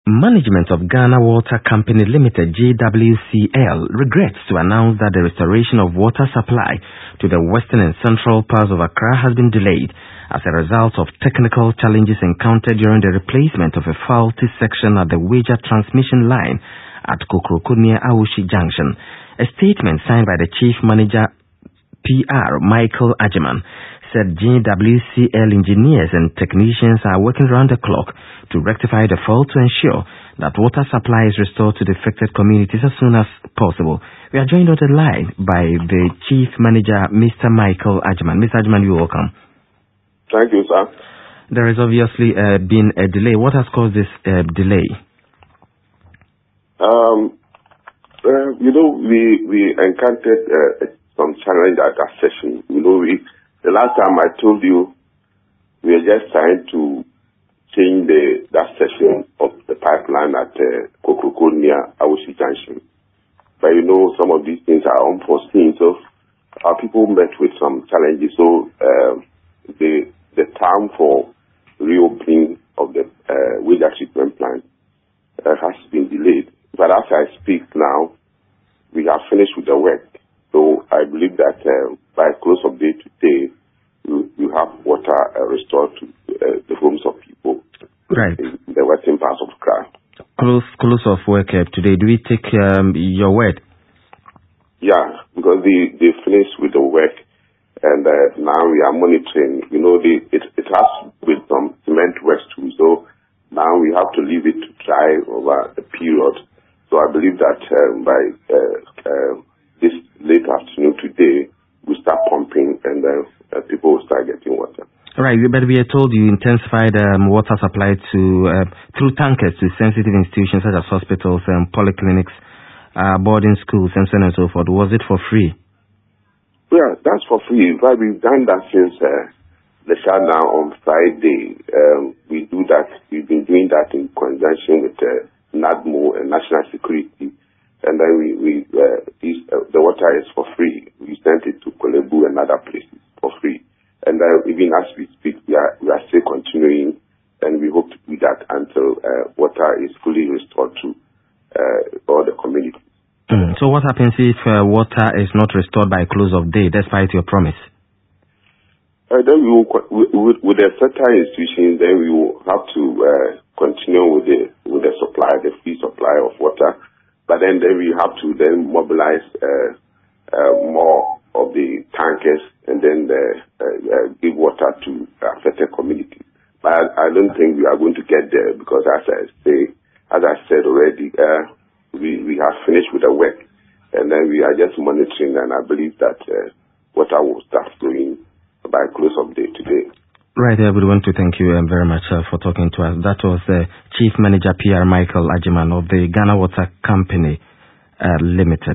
Management of Ghana Water Company Limited (GWCL) regrets to announce that the restoration of water supply to the western and central parts of Accra has been delayed as a result of technical challenges encountered during the replacement of a faulty section at the Wager transmission line at Kokroko near Awushi Junction. A statement signed by the Chief Manager PR Michael Agyeman said GWCL engineers and technicians are working round the clock to rectify the fault to ensure that water supply is restored to the affected communities as soon as possible. We are joined on the line by the Chief Manager, Mr. Michael Agyeman. Mr. Agyeman, you're welcome. Thank you, sir. There has obviously been a delay. What has caused this delay? We encountered some challenge at that session. The last time I told you, we are just trying to change that section of the pipeline at Kokroko near Awushi Junction. But some of these things are unforeseen, so our people met with some challenges. So the time for reopening of the Wager treatment plant has been delayed. But as I speak now, we have finished with the work. So I believe that by close of day today, you have water restored to the homes of people. Right. In the western parts of Accra. Close of work today. Do we take your word? Yeah, because they finished with the work, and now we are monitoring. It has with some cement works too. So now we have to leave it to dry over a period. So I believe that by this late afternoon today, we start pumping and people will start getting water. Right, but we are told you intensified water supply through tankers to sensitive institutions such as hospitals, polyclinics, boarding schools, and so on and so forth. Was it for free? Yeah, that's for free. But we've done that since the shutdown on Friday. We do that. We've been doing that in conjunction with NADMO and National Security. And then the water is for free. We sent it to Kolebu and other places for free. And even as we speak, we are still continuing, and we hope to do that until water is fully restored to all the communities. So what happens if water is not restored by close of day, despite your promise? Then we will, with the certain institutions, then we will have to continue with the supply, the free supply of water. But then we have to then mobilize more of the tankers and then give water to affected communities. But I don't think we are going to get there because, as I said already, we have finished with the work, and then we are just monitoring. And I believe that water will start flowing by close of day today. Right, I would want to thank you very much for talking to us. That was Chief Manager PR Michael Agyeman of the Ghana Water Company Limited.